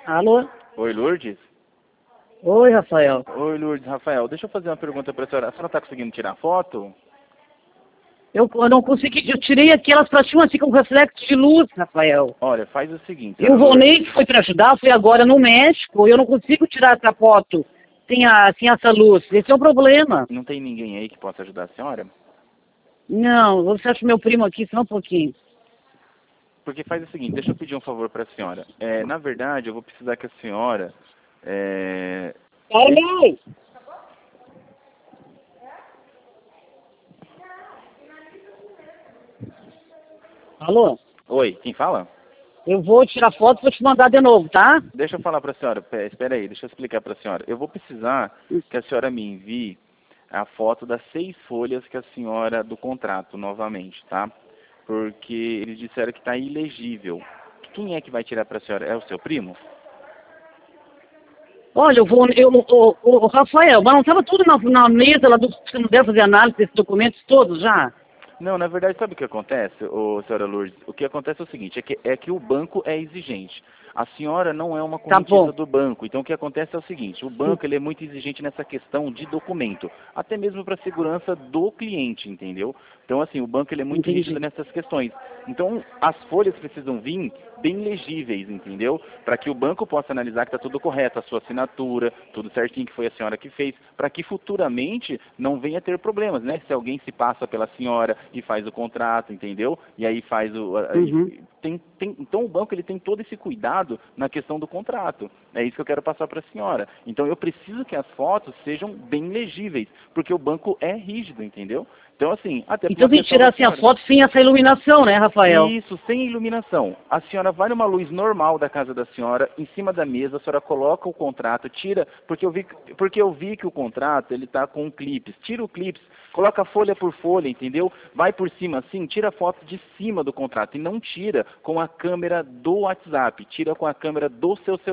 Alô? Oi, Lourdes? Oi, Rafael. Oi, Lourdes. Rafael, deixa eu fazer uma pergunta para a senhora. A senhora está conseguindo tirar foto? Eu não consegui, eu tirei aquelas pratinhas assim com reflexo de luz, Rafael. Olha, faz o seguinte, E o senhora Lourdes. Ronei que foi para ajudar, foi agora no México, eu não consigo tirar essa foto sem essa luz. Esse é o problema. Não tem ninguém aí que possa ajudar a senhora? Não, você acha meu primo aqui, só um pouquinho. Porque faz o seguinte, deixa eu pedir um favor para a senhora. Na verdade, eu vou precisar que a senhora... Carmen! Alô? Oi, quem fala? Eu vou tirar foto e vou te mandar de novo, tá? Deixa eu falar para a senhora, espera aí, deixa eu explicar para a senhora. Eu vou precisar que a senhora me envie a foto das 6 folhas que a senhora, do contrato, novamente, tá? Porque eles disseram que está ilegível. Quem é que vai tirar para a senhora? É o seu primo? Olha, o Rafael, mas não estava tudo na mesa lá do você não deve fazer análise desses documentos todos já? Não, na verdade, sabe o que acontece, senhora Lourdes? O que acontece é o seguinte, é que o banco é exigente. A senhora não é uma Tá correntista bom. do banco, então o que acontece é o seguinte, o banco ele é muito exigente nessa questão de documento, até mesmo para a segurança do cliente, entendeu? Então, assim, o banco ele é muito rígido Entendi. nessas questões. Então, as folhas precisam vir bem legíveis, entendeu? Para que o banco possa analisar que está tudo correto, a sua assinatura, tudo certinho, que foi a senhora que fez, para que futuramente não venha ter problemas, né? Se alguém se passa pela senhora e faz o contrato, entendeu? E aí faz Uhum. então o banco ele tem todo esse cuidado na questão do contrato. É isso que eu quero passar para a senhora. Então eu preciso que as fotos sejam bem legíveis, porque o banco é rígido, entendeu? Então assim, até por Então uma tem que questão tirar da assim a senhora. foto sem essa iluminação, né, Rafael? Isso, sem iluminação. A senhora vai numa luz normal da casa da senhora, em cima da mesa, a senhora coloca o contrato, tira, porque eu vi que o contrato, ele tá com clipes. Tira o clipes, coloca folha por folha, entendeu? Vai por cima assim, tira a foto de cima do contrato e não tira com a câmera do WhatsApp, tira com a câmera do seu celular.